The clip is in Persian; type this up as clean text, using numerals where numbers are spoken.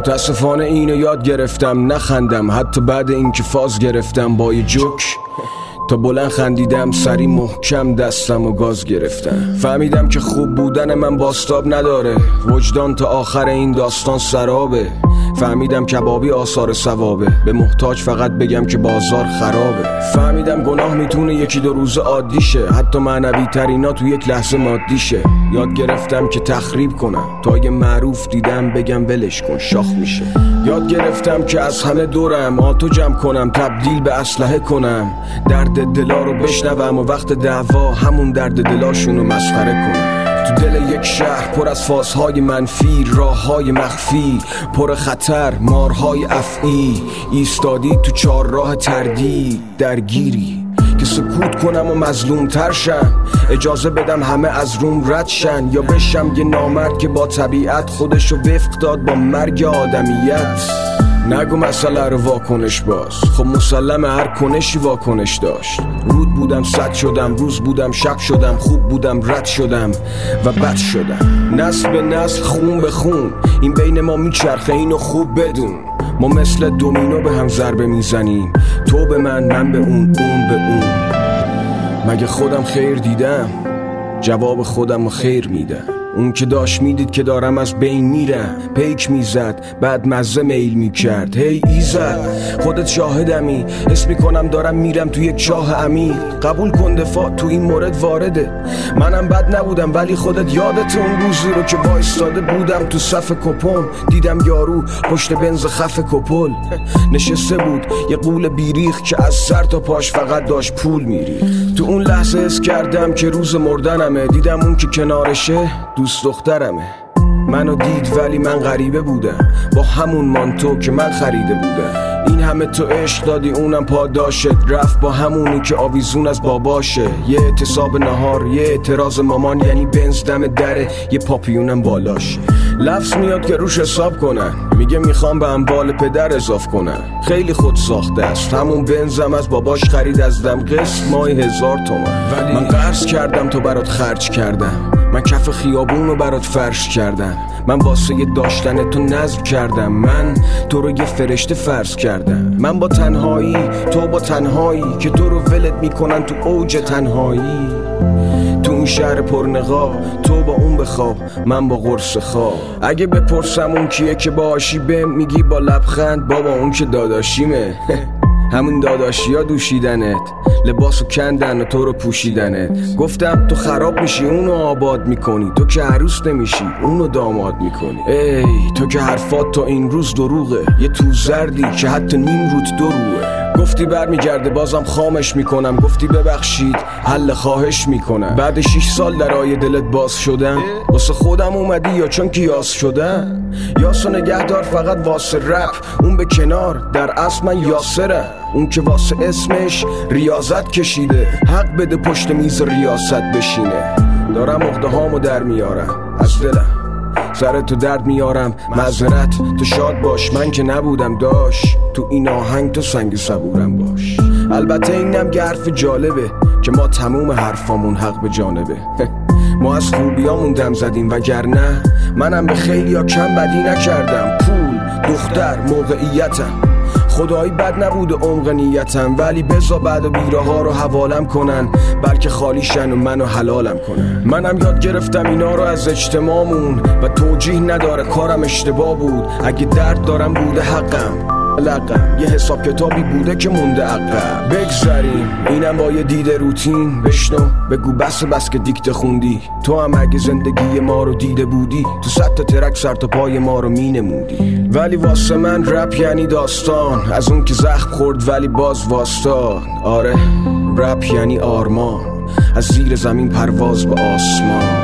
متاسفانه اینو یاد گرفتم نخندم، حتی بعد اینکه فاز گرفتم با یه جوک. تا بلند خندیدم سری محکم دستم و گاز گرفتم. فهمیدم که خوب بودن من باستاب نداره، وجدان تا آخر این داستان سرابه. فهمیدم کبابی آثار ثوابه، به محتاج فقط بگم که بازار خرابه. فهمیدم گناه میتونه یکی دو روز عادی شه، حتی معنوی ترینا تو یک لحظه مادی شه. یاد گرفتم که تخریب کنم، تا یه معروف دیدم بگم ولش کن شاخ میشه. یاد گرفتم که از همه دورم آتو جمع کنم، تبدیل به اسلحه کنم، درد دلا رو بشنوم و وقت دعوا همون درد دلاشونو مسخره کنم. تو دل یک شهر پر از فازهای منفی، راههای مخفی پر خطر، مارهای افعی، ایستادی تو چهارراه تردید درگیری که سکوت کنم و مظلوم تر شم، اجازه بدم همه از روم رد شن، یا بشم یه نامرد که با طبیعت خودشو وفق داد با مرگ آدمیت. نگو مسئله رو واکنش باز، خب مسلم هر کنشی واکنش داشت. رود بودم صد شدم، روز بودم شب شدم، خوب بودم رد شدم و بد شدم. نسل به نسل خون به خون این بین ما میچرخه، اینو خوب بدون. ما مثل دومینو به هم ضربه میزنیم، تو به من به اون به اون. مگه خودم خیر دیدم؟ جواب خودم رو خیر میدم. اون که داشت میدید که دارم از بین میرم، پیک میزد بعد مزه میل میکرد. هی ایزد خودت شاهدمی، حس میکنم دارم میرم تو یک چاه عمیق. قبول کن دفاع تو این مورد وارده، منم بد نبودم ولی خودت یادت اون روزی رو که وایستاده بودم تو صف کپون، دیدم یارو پشت بنز خف کپل نشسته بود، یه قول بیریخ که از سر تا پاش فقط داشت پول میریخت. تو اون لحظه حس کردم که روز مردنمه، دیدم اون که کنارشه دوست دخترمه. منو دید ولی من غریبه بودم، با همون مانتو که من خریده بودم. این همه تو عشق دادی اونم پاداشت، رفت با همونی که آویزون از باباشه. یه اعتصاب نهار، یه اعتراض مامان، یعنی بنز دم دره، یه پاپیونم بالاشه. لفظ میاد که روش حساب کنن، میگه میخوام به اموال پدر اضاف کنن. خیلی خود ساخته است، همون بنزم از باباش خرید از دم، قسط ماهی 1000 تومن. ولی من قرض کردم تو برات خرج کردم، من کف خیابون رو برات فرش کردم، من واسه داشتن تو نذر کردم، من تو رو یه فرشته فرض کردم. من با تنهایی تو با تنهایی که تو رو ولت میکنن تو اوج تنهایی. تو این شهر پرنقاب تو با اون بخواب، من با قرص خواب. اگه بپرسم اون کیه که باهاشی بهم میگی با لبخند بابا اون که داداشیمه. همون داداشی ها دوشیدنت، لباسو کندن و تو رو پوشیدنت. گفتم تو خراب میشی اونو آباد میکنی، تو که عروس نمیشی اونو داماد میکنی. ای تو که حرفات تا این روز دروغه، یه تو زردی که حتی نیم روت دروه. گفتی برمیگرده بازم خامش میکنم، گفتی ببخشید حل خواهش میکنم. بعد 6 سال درای دلت باز شدم، واسه خودم اومدی یا چون که یاس شدم؟ یاسو نگهدار فقط واسه رپ، اون به کنار در اصل من یاسرم. اون که واسه اسمش ریاضت کشیده، حق بده پشت میز ریاست بشینه. دارم عقده هامو در میارم از دلم، سر تو درد میارم معذرت، تو شاد باش من که نبودم داش، تو این آهنگ تو سنگ صبورم باش. البته اینم که حرف جالبه که ما تموم حرفامون حق به جانبه. ما از خوبیامون دم زدیم وگرنه منم به خیلی ها کم بدی نکردم. پول، دختر، موقعیتم خدایی بد نبود عمق نیتم، ولی بزا بعد و بیره ها رو حوالم کنن، بلکه خالیشن و منو حلالم کنن. منم یاد گرفتم اینا رو از اجتماعمون و توجیه نداره کارم اشتباه بود. اگه درد دارم بوده حقم، لقم یه حساب کتابی بوده که مونده عقب. بگذاریم اینم با یه دید روتین، بشنو بگو بس که دیکته خوندی. تو هم اگه زندگی ما رو دیده بودی، تو 100 تا ترک سر تا پای ما رو می نمودی. ولی واسه من رپ یعنی داستان، از اون که زخم خورد ولی باز واسطان. آره رپ یعنی آرمان، از زیر زمین پرواز به آسمان.